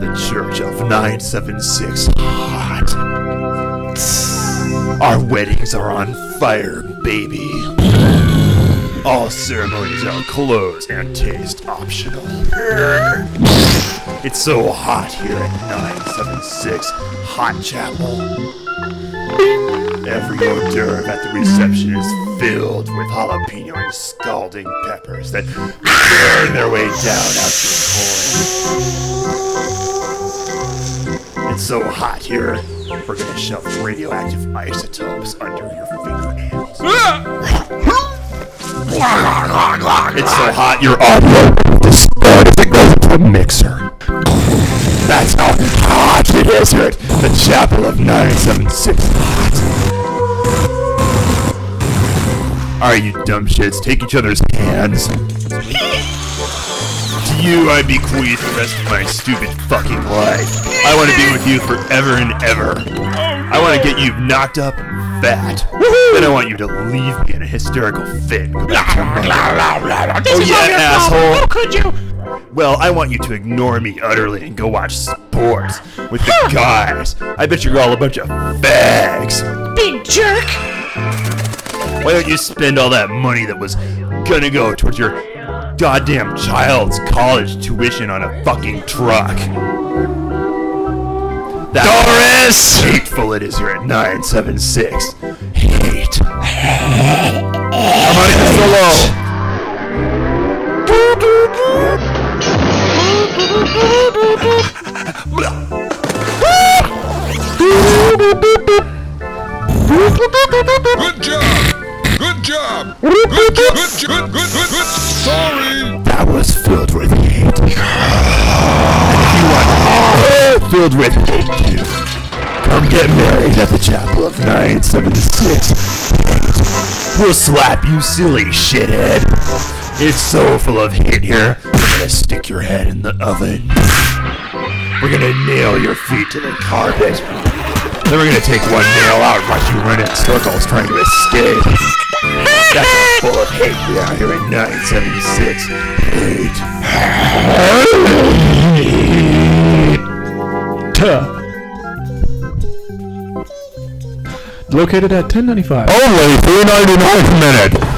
the Church of 976 Hot. Our weddings are on fire, baby. All ceremonies are clothes and taste optional. It's so hot here at 976 Hot Chapel. Every hors d'oeuvre at the reception is filled with jalapeno and scalding peppers that burn their way down out your colon. It's so hot here, we're gonna shove radioactive isotopes under your fingernails. It's so hot your audio distorts as it goes into a mixer. That's how hot it is here at the Chapel of 976 Hot. Alright, you dumb shits, take each other's hands. To you, I bequeath the rest of my stupid fucking life. I want to be with you forever and ever. I want to get you knocked up and fat. Then I want you to leave me in a hysterical fit. Oh yeah, asshole. How could you? Well, I want you to ignore me utterly and go watch sports with the guys. I bet you're all a bunch of fags. Big jerk! Why don't you spend all that money that was gonna go towards your goddamn child's college tuition on a fucking truck? That's Doris! How hateful it is here at 976. Hate. Come on, it's so low. Good job! Good job! Good. Sorry! That was filled with hate. And if you want filled with hate too, come get married at the Chapel of 976. We'll slap you silly shithead. It's so full of hate here, we're gonna stick your head in the oven. We're gonna nail your feet to the carpet. Then we're gonna take one nail out and watch you run in circles trying to escape. That's how full of hate we are here at 976. Located at 1095. Only $3.99 a minute.